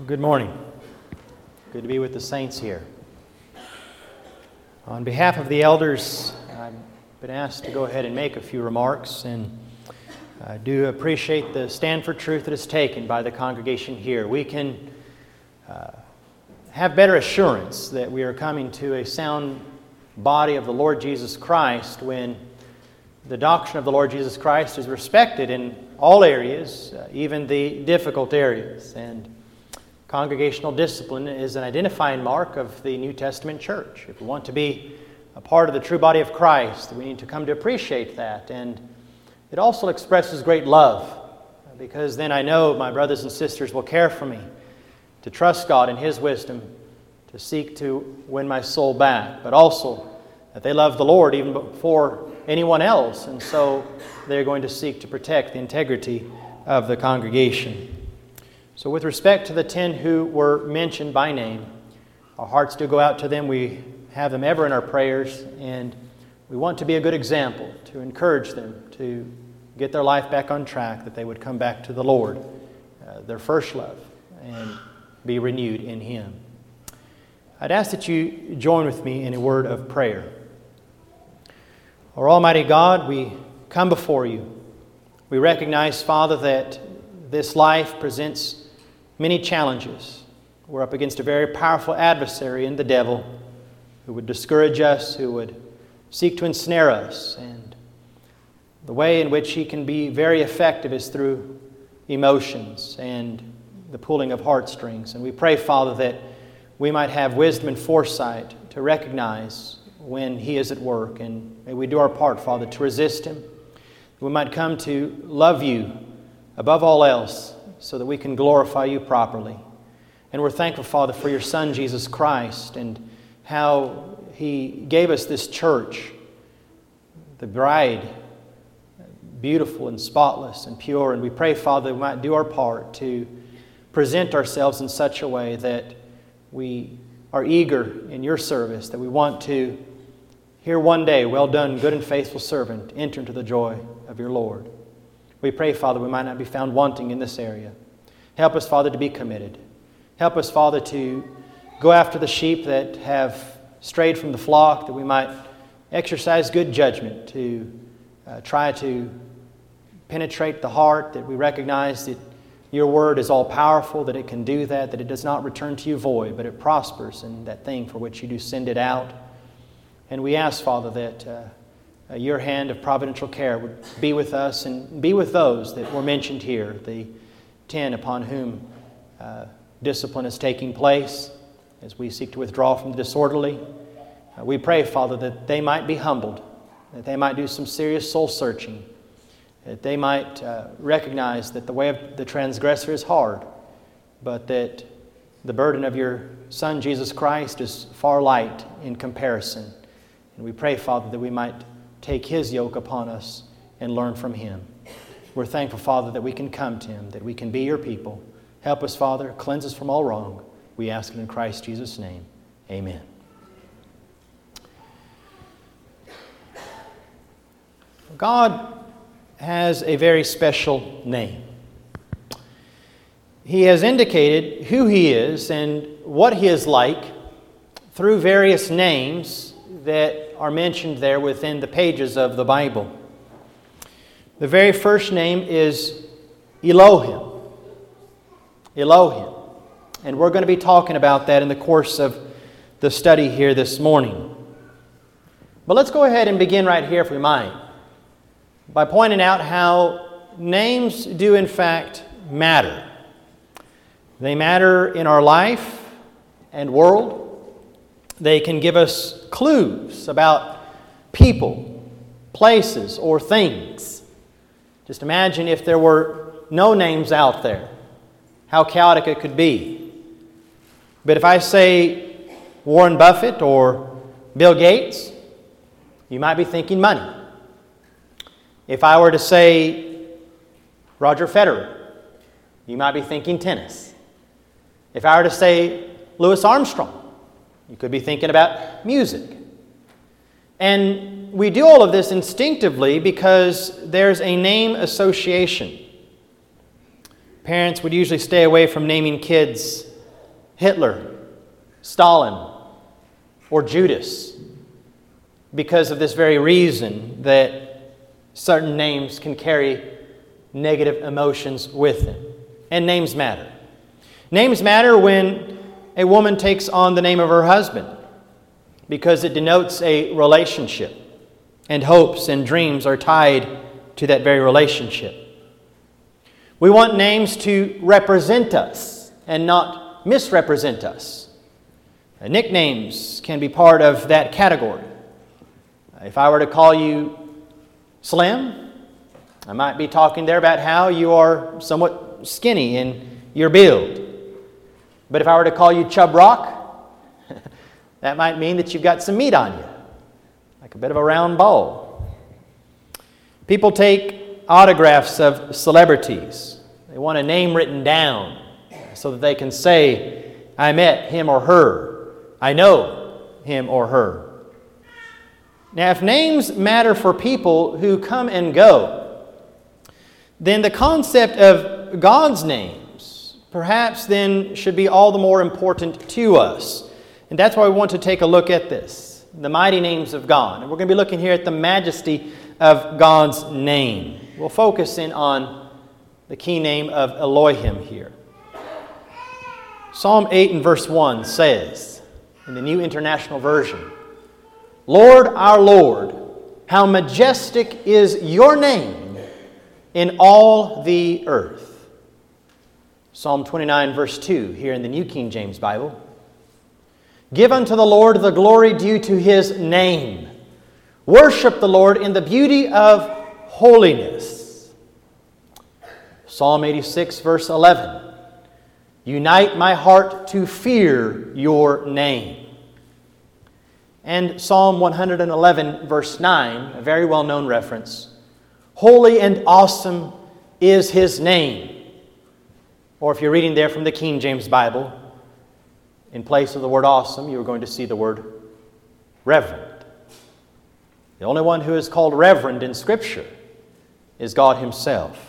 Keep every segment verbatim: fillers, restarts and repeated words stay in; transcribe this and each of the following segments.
Good morning. Good to be with the saints here. On behalf of the elders, I've been asked to go ahead and make a few remarks, and I do appreciate the stand for truth that is taken by the congregation here. We can uh, have better assurance that we are coming to a sound body of the Lord Jesus Christ when the doctrine of the Lord Jesus Christ is respected in all areas, uh, even the difficult areas. And congregational discipline is an identifying mark of the New Testament church. If we want to be a part of the true body of Christ, we need to come to appreciate that. And it also expresses great love, because then I know my brothers and sisters will care for me, to trust God in His wisdom, to seek to win my soul back, but also that they love the Lord even before anyone else, and so they're going to seek to protect the integrity of the congregation. So with respect to the ten who were mentioned by name, our hearts do go out to them. We have them ever in our prayers, and we want to be a good example, to encourage them to get their life back on track, that they would come back to the Lord, uh, their first love, and be renewed in Him. I'd ask that you join with me in a word of prayer. Our Almighty God, we come before You. We recognize, Father, that this life presents many challenges. We're up against a very powerful adversary in the devil, who would discourage us, who would seek to ensnare us. And the way in which he can be very effective is through emotions and the pulling of heartstrings. And we pray, Father, that we might have wisdom and foresight to recognize when he is at work. And may we do our part, Father, to resist him. We might come to love You above all else, so that we can glorify You properly. And we're thankful, Father, for Your Son, Jesus Christ, and how He gave us this church, the bride, beautiful and spotless and pure. And we pray, Father, we might do our part to present ourselves in such a way that we are eager in Your service, that we want to hear one day, "Well done, good and faithful servant, enter into the joy of your Lord." We pray, Father, we might not be found wanting in this area. Help us, Father, to be committed. Help us, Father, to go after the sheep that have strayed from the flock, that we might exercise good judgment to uh, try to penetrate the heart, that we recognize that Your Word is all-powerful, that it can do that, that it does not return to You void, but it prospers in that thing for which You do send it out. And we ask, Father, that Uh, Uh, Your hand of providential care would be with us and be with those that were mentioned here, the ten upon whom uh, discipline is taking place as we seek to withdraw from the disorderly. Uh, we pray, Father, that they might be humbled, that they might do some serious soul searching, that they might uh, recognize that the way of the transgressor is hard, but that the burden of Your Son, Jesus Christ, is far light in comparison. And we pray, Father, that we might take His yoke upon us and learn from Him. We're thankful, Father, that we can come to Him, that we can be Your people. Help us, Father. Cleanse us from all wrong. We ask it in Christ Jesus' name. Amen. God has a very special name. He has indicated who He is and what He is like through various names that are mentioned there within the pages of the Bible. The very first name is Elohim. Elohim. And we're going to be talking about that in the course of the study here this morning. But let's go ahead and begin right here, if we might, by pointing out how names do in fact matter. They matter in our life and world. They can give us clues about people, places, or things. Just imagine if there were no names out there, how chaotic it could be. But if I say Warren Buffett or Bill Gates, you might be thinking money. If I were to say Roger Federer, you might be thinking tennis. If I were to say Louis Armstrong, you could be thinking about music. And we do all of this instinctively because there's a name association. Parents would usually stay away from naming kids Hitler, Stalin, or Judas, because of this very reason that certain names can carry negative emotions with them. And names matter. Names matter when a woman takes on the name of her husband, because it denotes a relationship, and hopes and dreams are tied to that very relationship. We want names to represent us and not misrepresent us. Uh, nicknames can be part of that category. If I were to call you Slim, I might be talking there about how you are somewhat skinny in your build. But if I were to call you Chub Rock, that might mean that you've got some meat on you, like a bit of a round ball. People take autographs of celebrities. They want a name written down so that they can say, I met him or her. I know him or her. Now, if names matter for people who come and go, then the concept of God's names perhaps then should be all the more important to us. And that's why we want to take a look at this, the mighty names of God. And we're going to be looking here at the majesty of God's name. We'll focus in on the key name of Elohim here. Psalm eight and verse one says, in the New International Version, Lord, our Lord, how majestic is your name in all the earth. Psalm twenty-nine, verse two, here in the New King James Bible. Give unto the Lord the glory due to His name. Worship the Lord in the beauty of holiness. Psalm eighty-six, verse eleven. Unite my heart to fear your name. And Psalm one hundred eleven, verse nine, a very well-known reference. Holy and awesome is His name. Or if you're reading there from the King James Bible, in place of the word awesome, you are going to see the word reverend. The only one who is called reverend in Scripture is God Himself.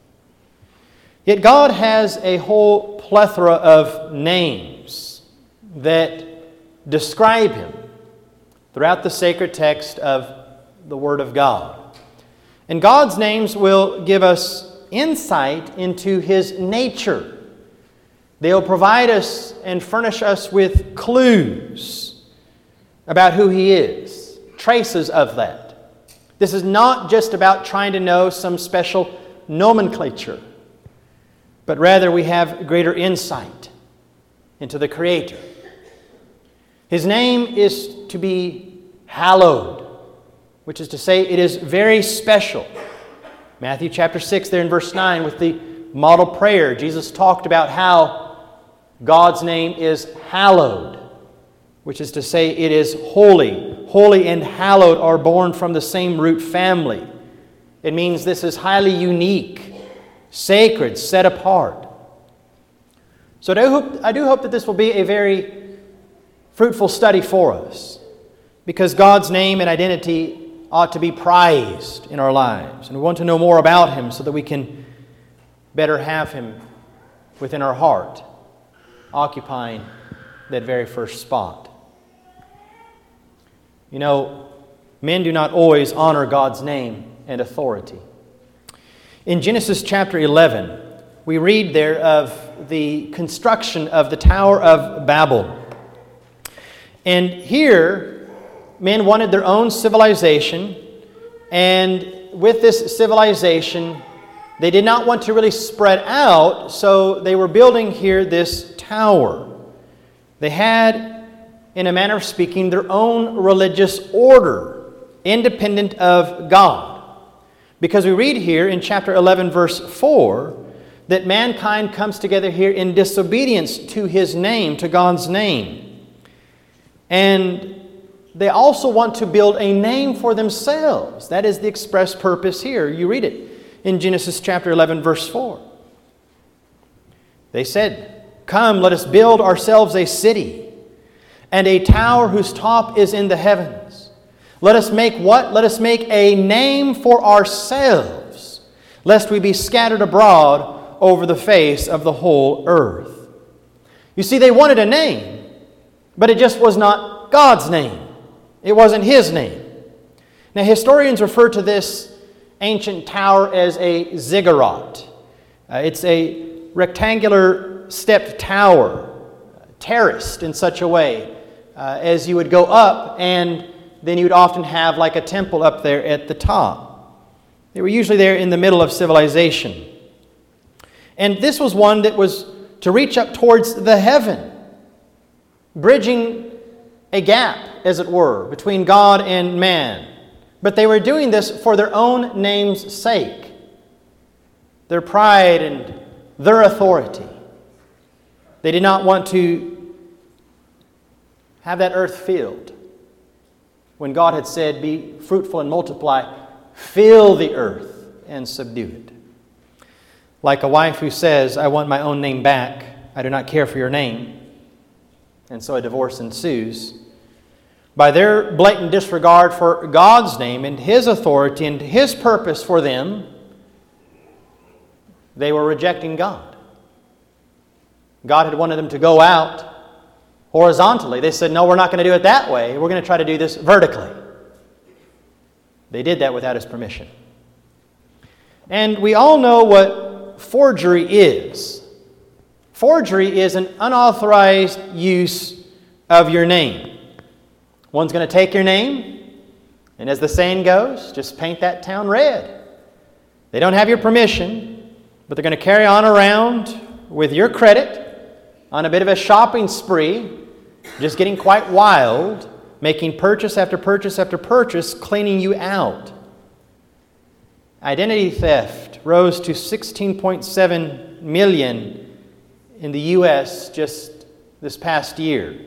Yet God has a whole plethora of names that describe Him throughout the sacred text of the Word of God. And God's names will give us insight into His nature. They'll provide us and furnish us with clues about who He is, traces of that. This is not just about trying to know some special nomenclature, but rather we have greater insight into the Creator. His name is to be hallowed, which is to say it is very special. Matthew chapter six there in verse nine with the model prayer, Jesus talked about how God's name is hallowed, which is to say it is holy. Holy and hallowed are born from the same root family. It means this is highly unique, sacred, set apart. So I do hope, I do hope that this will be a very fruitful study for us, because God's name and identity ought to be prized in our lives. And we want to know more about Him so that we can better have Him within our heart, occupying that very first spot. You know, men do not always honor God's name and authority. In Genesis chapter eleven, we read there of the construction of the Tower of Babel. And here, men wanted their own civilization, and with this civilization, they did not want to really spread out, so they were building here this tower. They had, in a manner of speaking, their own religious order, independent of God. Because we read here in chapter eleven, verse four, that mankind comes together here in disobedience to His name, to God's name. And they also want to build a name for themselves. That is the express purpose here. You read it in Genesis chapter eleven, verse four. They said, "Come, let us build ourselves a city, and a tower whose top is in the heavens. Let us make what? Let us make a name for ourselves, lest we be scattered abroad over the face of the whole earth." You see, they wanted a name, but it just was not God's name. It wasn't His name. Now, historians refer to this ancient tower as a ziggurat. Uh, it's a rectangular stepped tower, terraced in such a way uh, as you would go up, and then you would often have like a temple up there at the top. They were usually there in the middle of civilization. And this was one that was to reach up towards the heaven, bridging a gap, as it were, between God and man. But they were doing this for their own name's sake, their pride and their authority. They did not want to have that earth filled when God had said, "Be fruitful and multiply, fill the earth and subdue it." Like a wife who says, "I want my own name back. I do not care for your name." And so a divorce ensues. By their blatant disregard for God's name and His authority and His purpose for them, they were rejecting God. God had wanted them to go out horizontally. They said, "No, we're not going to do it that way. We're going to try to do this vertically." They did that without His permission. And we all know what forgery is. Forgery is an unauthorized use of your name. One's going to take your name, and as the saying goes, just paint that town red. They don't have your permission, but they're going to carry on around with your credit on a bit of a shopping spree, just getting quite wild, making purchase after purchase after purchase, cleaning you out. Identity theft rose to sixteen point seven million in the U S just this past year.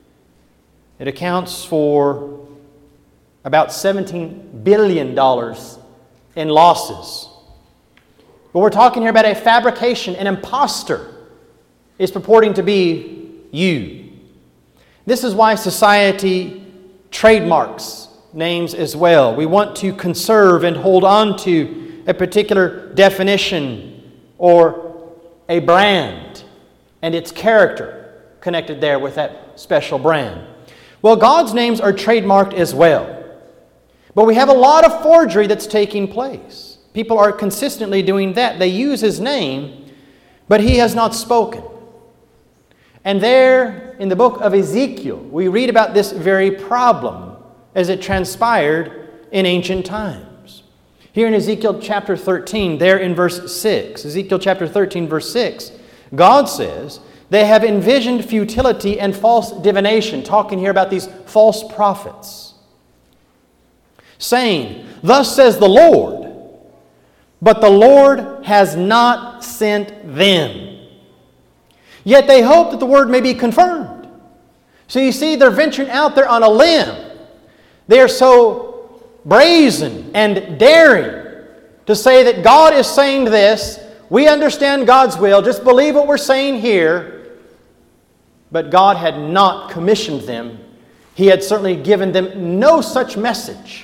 It accounts for about seventeen billion dollars in losses. But we're talking here about a fabrication. An imposter is purporting to be you. This is why society trademarks names as well. We want to conserve and hold on to a particular definition or a brand and its character connected there with that special brand. Well, God's names are trademarked as well. But we have a lot of forgery that's taking place. People are consistently doing that. They use His name, but He has not spoken. And there, in the book of Ezekiel, we read about this very problem as it transpired in ancient times. Here in Ezekiel chapter thirteen, there in verse six, Ezekiel chapter thirteen, verse six, God says, "They have envisioned futility and false divination," talking here about these false prophets, saying, "Thus says the Lord, but the Lord has not sent them. Yet they hope that the word may be confirmed." So you see, they're venturing out there on a limb. They are so brazen and daring to say that God is saying this. We understand God's will. Just believe what we're saying here. But God had not commissioned them. He had certainly given them no such message.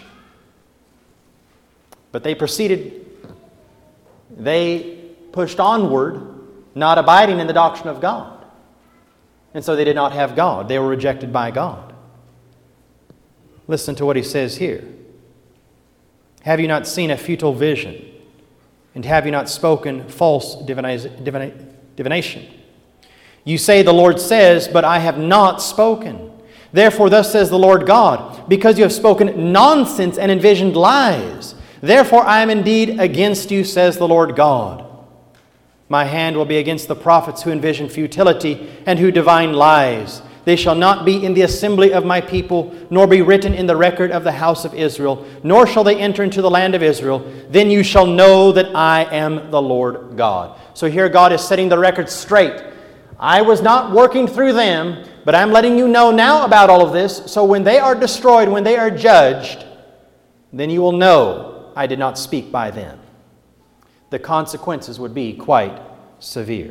But they proceeded, they pushed onward, not abiding in the doctrine of God. And so they did not have God. They were rejected by God. Listen to what He says here. "Have you not seen a futile vision? And have you not spoken false divination? You say, 'The Lord says,' but I have not spoken. Therefore, thus says the Lord God, because you have spoken nonsense and envisioned lies, therefore I am indeed against you, says the Lord God. My hand will be against the prophets who envision futility and who divine lies. They shall not be in the assembly of my people, nor be written in the record of the house of Israel, nor shall they enter into the land of Israel. Then you shall know that I am the Lord God." So here God is setting the record straight. I was not working through them, but I'm letting you know now about all of this, so when they are destroyed, when they are judged, then you will know I did not speak by them. The consequences would be quite severe.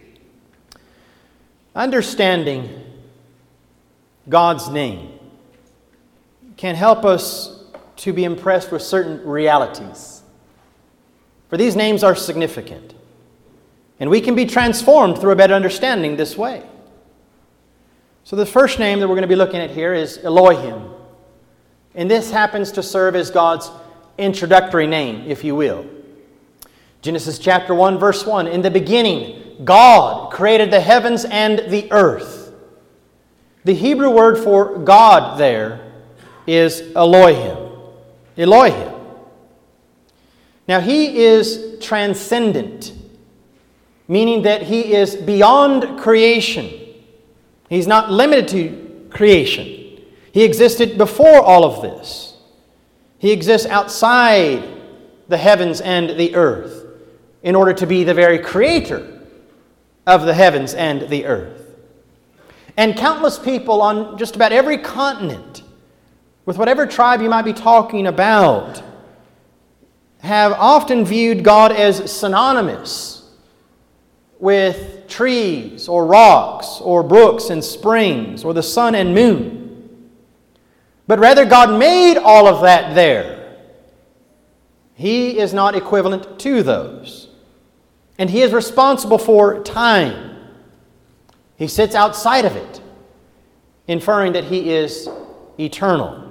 Understanding God's name can help us to be impressed with certain realities. For these names are significant. And we can be transformed through a better understanding this way. So the first name that we're going to be looking at here is Elohim. And this happens to serve as God's introductory name, if you will. Genesis chapter one, verse one, in the beginning, God created the heavens and the earth. The Hebrew word for God there is Elohim. Elohim. Now, He is transcendent, meaning that He is beyond creation. He's not limited to creation. He existed before all of this. He exists outside the heavens and the earth in order to be the very creator of the heavens and the earth. And countless people on just about every continent, with whatever tribe you might be talking about, have often viewed God as synonymous with trees or rocks or brooks and springs or the sun and moon. But rather, God made all of that there. He is not equivalent to those. And He is responsible for time. He sits outside of it, inferring that He is eternal.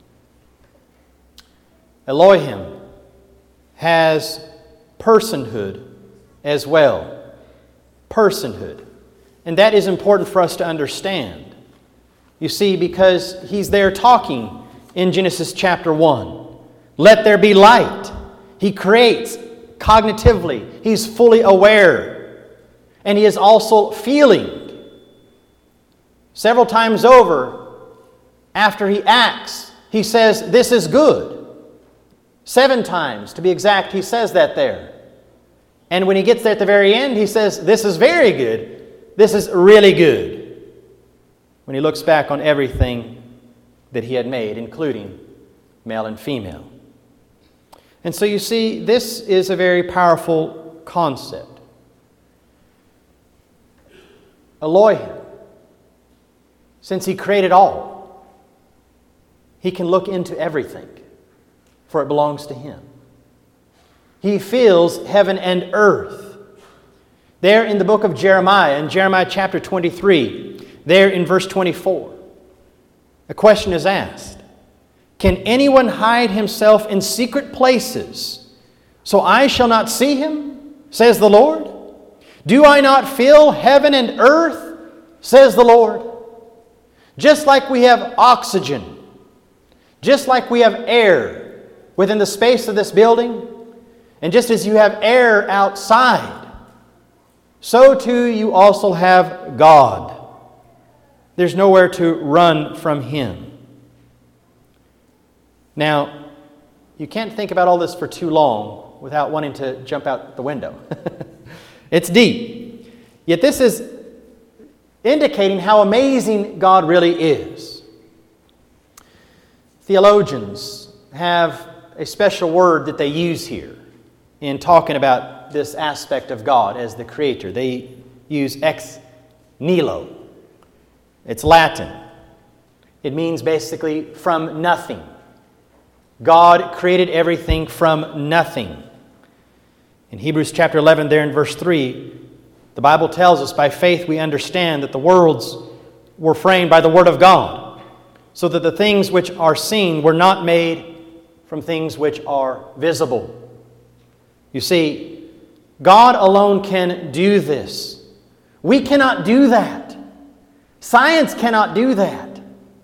Elohim has personhood as well. Personhood. And that is important for us to understand. You see, because He's there talking in Genesis chapter one. Let there be light. He creates cognitively. He's fully aware. And He is also feeling. Several times over, after He acts, He says, this is good. Seven times, to be exact, He says that there. And when He gets there at the very end, He says, this is very good. This is really good. When He looks back on everything that He had made, including male and female. And so you see, this is a very powerful concept. Elohim, since He created all, He can look into everything, for it belongs to Him. He fills heaven and earth. There in the book of Jeremiah, in Jeremiah chapter twenty-three, there in verse twenty-four, a question is asked. Can anyone hide himself in secret places, so I shall not see him, says the Lord? Do I not fill heaven and earth, says the Lord? Just like we have oxygen, just like we have air within the space of this building, and just as you have air outside, so too you also have God. There's nowhere to run from Him. Now, you can't think about all this for too long without wanting to jump out the window. It's deep. Yet this is indicating how amazing God really is. Theologians have a special word that they use here in talking about this aspect of God as the Creator. They use ex nihilo. It's Latin. It means basically from nothing. God created everything from nothing. In Hebrews chapter eleven, there in verse three, the Bible tells us, by faith we understand that the worlds were framed by the Word of God, so that the things which are seen were not made from things which are visible. You see, God alone can do this. We cannot do that. Science cannot do that.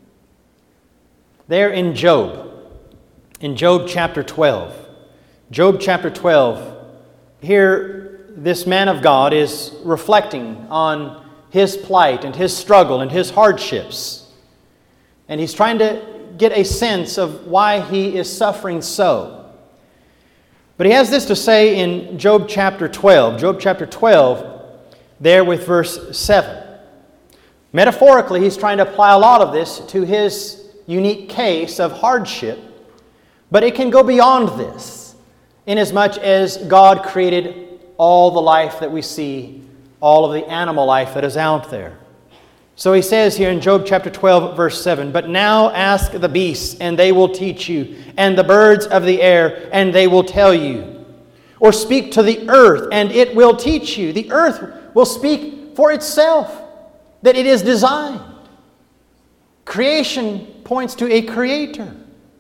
There in Job, in Job chapter twelve, Job chapter twelve, here this man of God is reflecting on his plight and his struggle and his hardships. And he's trying to get a sense of why he is suffering so. But he has this to say in Job chapter twelve, Job chapter twelve, there with verse seven. Metaphorically, he's trying to apply a lot of this to his unique case of hardship, but it can go beyond this, inasmuch as God created all the life that we see, all of the animal life that is out there. So he says here in Job chapter twelve, verse seven, "But now ask the beasts, and they will teach you, and the birds of the air, and they will tell you. Or speak to the earth, and it will teach you." The earth will speak for itself, that it is designed. Creation points to a creator.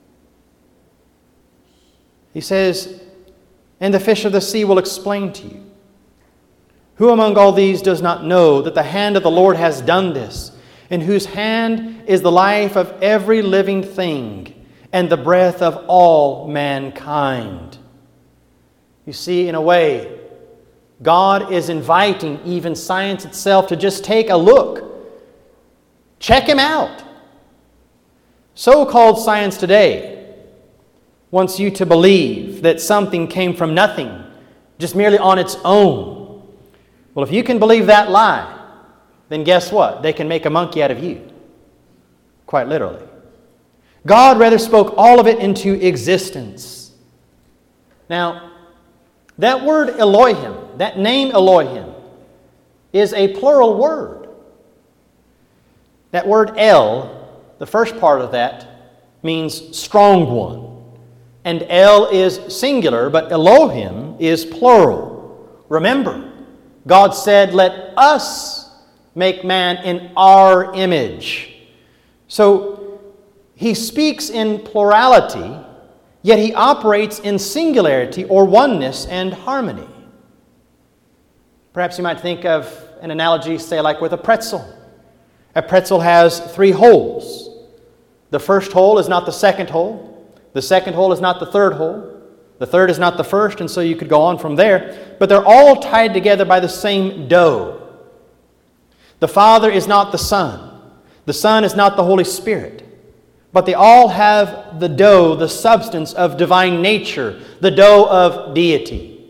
He says, and the fish of the sea will explain to you. Who among all these does not know that the hand of the Lord has done this, in whose hand is the life of every living thing and the breath of all mankind? You see, in a way, God is inviting even science itself to just take a look. Check Him out. So-called science today wants you to believe that something came from nothing, just merely on its own. Well, if you can believe that lie, then guess what? They can make a monkey out of you. Quite literally. God rather spoke all of it into existence. Now, that word Elohim, that name Elohim, is a plural word. That word El, the first part of that, means strong one. And El is singular, but Elohim is plural. Remember, God said, let us make man in our image. So, He speaks in plurality, yet He operates in singularity or oneness and harmony. Perhaps you might think of an analogy, say like with a pretzel. A pretzel has three holes. The first hole is not the second hole. The second hole is not the third hole. The third is not the first, and so you could go on from there. But they're all tied together by the same dough. The Father is not the Son. The Son is not the Holy Spirit. But they all have the dough, the substance of divine nature, the dough of deity.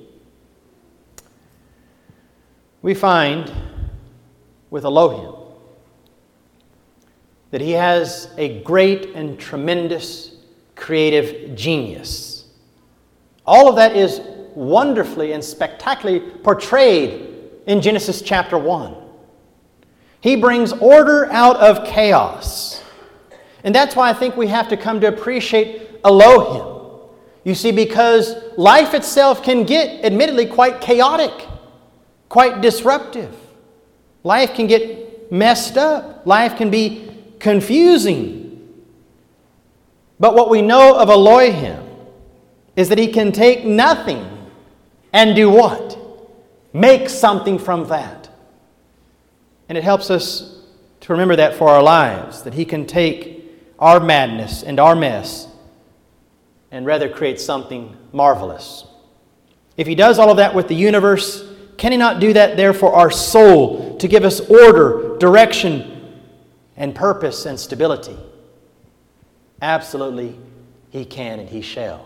We find with Elohim that He has a great and tremendous creative genius. All of that is wonderfully and spectacularly portrayed in Genesis chapter one. He brings order out of chaos. And that's why I think we have to come to appreciate Elohim. You see, because life itself can get, admittedly, quite chaotic, quite disruptive. Life can get messed up. Life can be confusing. But what we know of Elohim is that He can take nothing and do what? Make something from that. And it helps us to remember that for our lives, that He can take our madness and our mess and rather create something marvelous. If He does all of that with the universe, can He not do that there for our soul to give us order, direction, and purpose and stability? Absolutely, He can and He shall.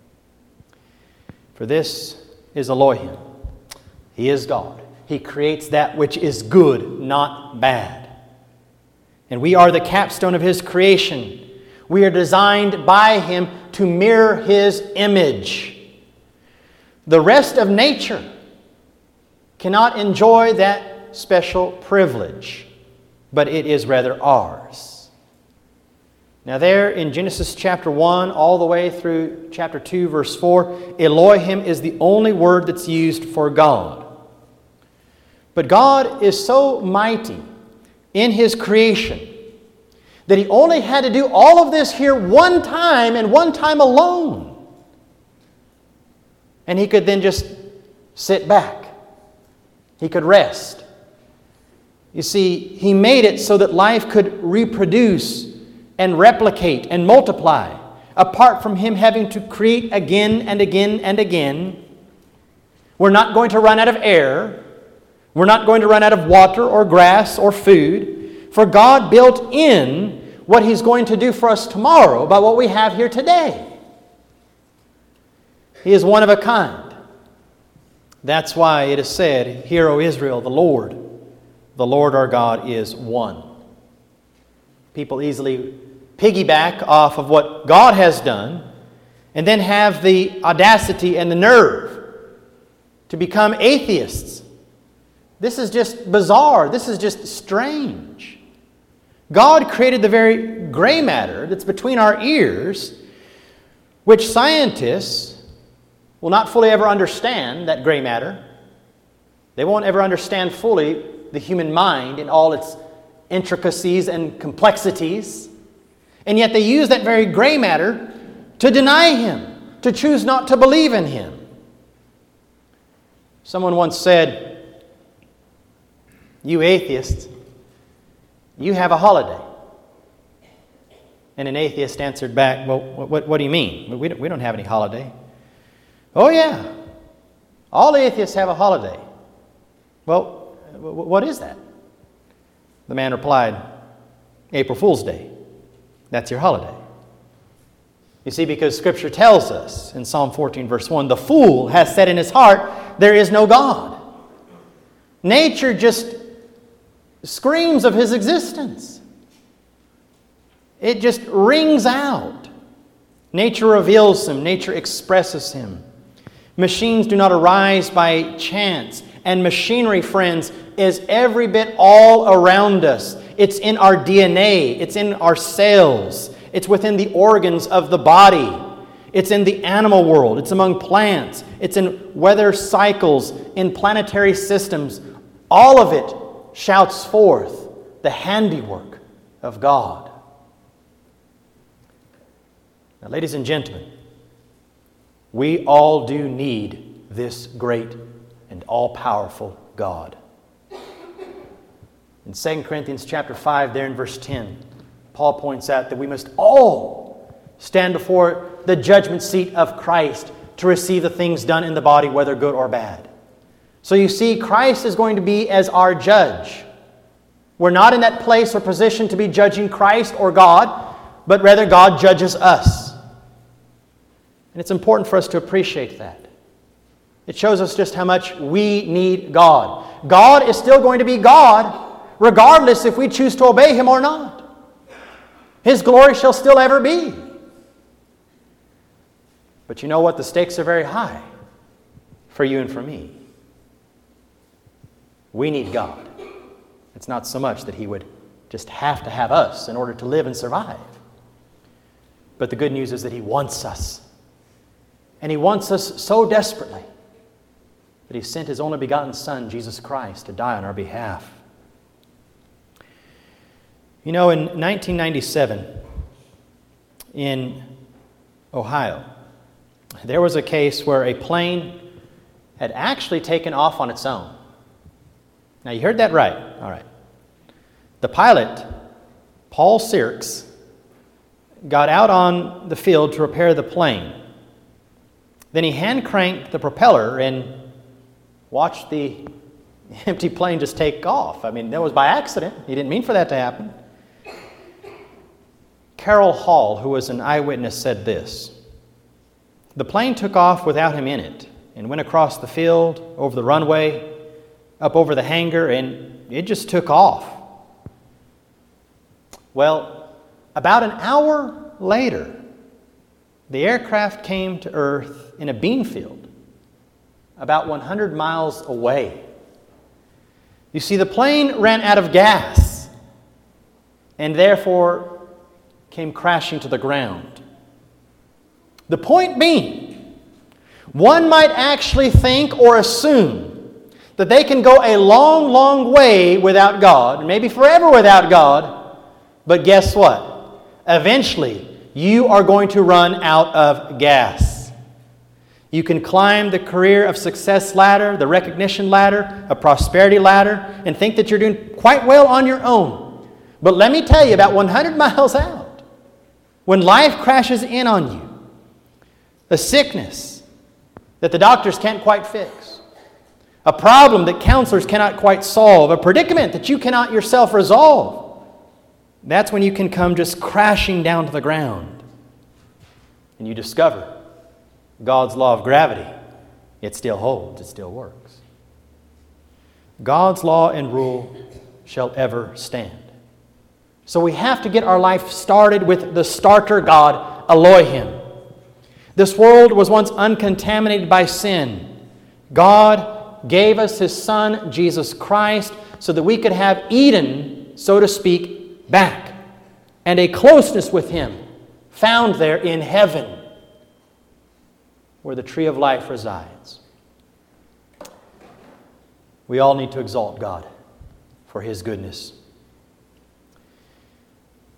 For this is Elohim. He is God. He creates that which is good, not bad. And we are the capstone of His creation. We are designed by Him to mirror His image. The rest of nature cannot enjoy that special privilege, but it is rather ours. Now there in Genesis chapter one all the way through chapter two verse four, Elohim is the only word that's used for God. But God is so mighty in His creation that He only had to do all of this here one time and one time alone. And He could then just sit back. He could rest. You see, He made it so that life could reproduce and replicate and multiply apart from Him having to create again and again and again. We're not going to run out of air. We're not going to run out of water or grass or food. For God built in what He's going to do for us tomorrow by what we have here today. He is one of a kind. That's why it is said, "Hear, O Israel, the Lord, the Lord our God is one." People easily piggyback off of what God has done and then have the audacity and the nerve to become atheists. This is just bizarre. This is just strange. God created the very gray matter that's between our ears, which scientists will not fully ever understand, that gray matter. They won't ever understand fully the human mind in all its intricacies and complexities. And yet they use that very gray matter to deny Him, to choose not to believe in Him. Someone once said, "You atheists, you have a holiday." And an atheist answered back, "Well, what, what do you mean? We don't, we don't have any holiday." "Oh yeah, all atheists have a holiday." "Well, what is that?" The man replied, "April Fool's Day. That's your holiday." You see, because Scripture tells us in Psalm fourteen, verse one, "The fool has said in his heart, there is no God." Nature just screams of His existence. It just rings out. Nature reveals Him. Nature expresses Him. Machines do not arise by chance. And machinery, friends, is every bit all around us. It's in our D N A. It's in our cells. It's within the organs of the body. It's in the animal world. It's among plants. It's in weather cycles, in planetary systems. All of it shouts forth the handiwork of God. Now, ladies and gentlemen, we all do need this great and all-powerful God. In Second Corinthians chapter five, there in verse ten, Paul points out that we must all stand before the judgment seat of Christ to receive the things done in the body, whether good or bad. So you see, Christ is going to be as our judge. We're not in that place or position to be judging Christ or God, but rather God judges us. And it's important for us to appreciate that. It shows us just how much we need God. God is still going to be God, regardless if we choose to obey Him or not. His glory shall still ever be. But you know what? The stakes are very high for you and for me. We need God. It's not so much that He would just have to have us in order to live and survive. But the good news is that He wants us. And He wants us so desperately that He sent His only begotten Son, Jesus Christ, to die on our behalf. You know, in nineteen ninety-seven, in Ohio, there was a case where a plane had actually taken off on its own. Now, you heard that right. All right. The pilot, Paul Sirks, got out on the field to repair the plane. Then he hand-cranked the propeller and watched the empty plane just take off. I mean, that was by accident. He didn't mean for that to happen. Carol Hall, who was an eyewitness, said this: "The plane took off without him in it and went across the field, over the runway, up over the hangar, and it just took off. Well, about an hour later, the aircraft came to Earth in a bean field about one hundred miles away. You see, the plane ran out of gas and therefore came crashing to the ground. The point being, one might actually think or assume that they can go a long, long way without God, maybe forever without God, but guess what? Eventually, you are going to run out of gas. You can climb the career of success ladder, the recognition ladder, a prosperity ladder, and think that you're doing quite well on your own. But let me tell you, about one hundred miles out, when life crashes in on you, a sickness that the doctors can't quite fix, a problem that counselors cannot quite solve, a predicament that you cannot yourself resolve, that's when you can come just crashing down to the ground. And you discover God's law of gravity. It still holds. It still works. God's law and rule shall ever stand. So we have to get our life started with the starter God, Elohim. This world was once uncontaminated by sin. God gave us His Son, Jesus Christ, so that we could have Eden, so to speak, back, and a closeness with Him found there in heaven, where the tree of life resides. We all need to exalt God for His goodness.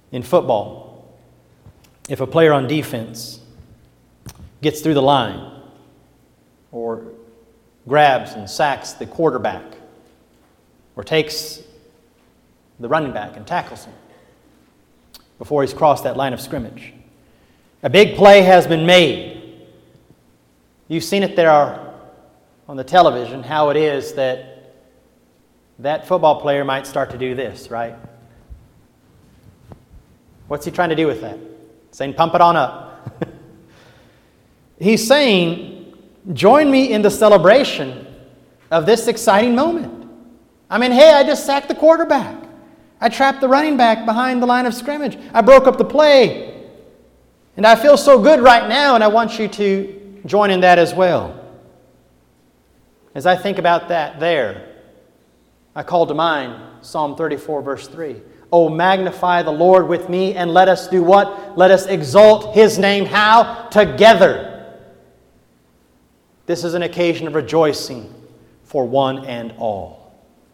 In football, if a player on defense gets through the line or grabs and sacks the quarterback or takes the running back and tackles him before he's crossed that line of scrimmage, a big play has been made. You've seen it there on the television, how it is that that football player might start to do this, right? What's he trying to do with that? Saying, pump it on up. He's saying, join me in the celebration of this exciting moment. I mean, hey, I just sacked the quarterback. I trapped the running back behind the line of scrimmage. I broke up the play. And I feel so good right now, and I want you to join in that as well. As I think about that there, I call to mind Psalm thirty-four, verse three. Oh, magnify the Lord with me, and let us do what? Let us exalt His name. How? Together. This is an occasion of rejoicing for one and all.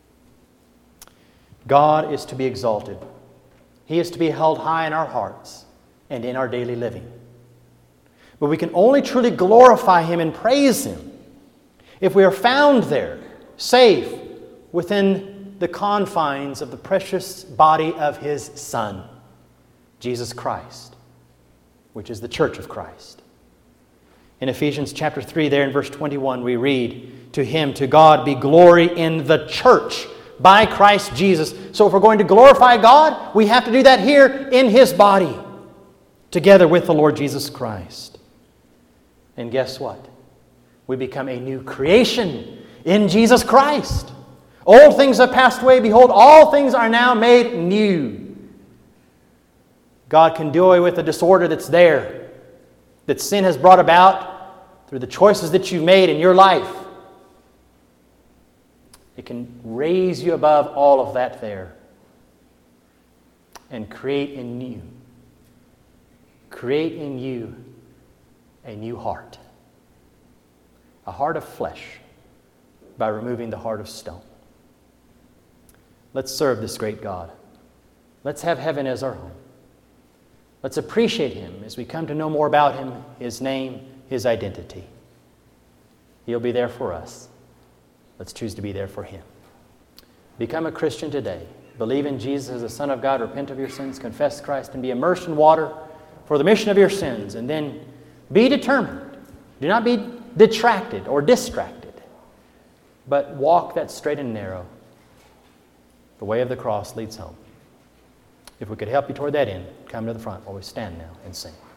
God is to be exalted. He is to be held high in our hearts and in our daily living. But we can only truly glorify Him and praise Him if we are found there, safe within the confines of the precious body of His Son, Jesus Christ, which is the church of Christ. In Ephesians chapter three, there in verse twenty-one, we read, to Him, to God, be glory in the church by Christ Jesus. So if we're going to glorify God, we have to do that here in His body, together with the Lord Jesus Christ. And guess what? We become a new creation in Jesus Christ. Old things have passed away. Behold, all things are now made new. God can do away with the disorder that's there, that sin has brought about through the choices that you've made in your life. It can raise you above all of that there and create in you, create in you a new heart, a heart of flesh, by removing the heart of stone. Let's serve this great God. Let's have heaven as our home. Let's appreciate Him as we come to know more about Him, His name, His identity. He'll be there for us. Let's choose to be there for Him. Become a Christian today. Believe in Jesus as the Son of God. Repent of your sins. Confess Christ and be immersed in water for the remission of your sins. And then be determined. Do not be detracted or distracted, but walk that straight and narrow. The way of the cross leads home. If we could help you toward that end, come to the front while we stand now and sing.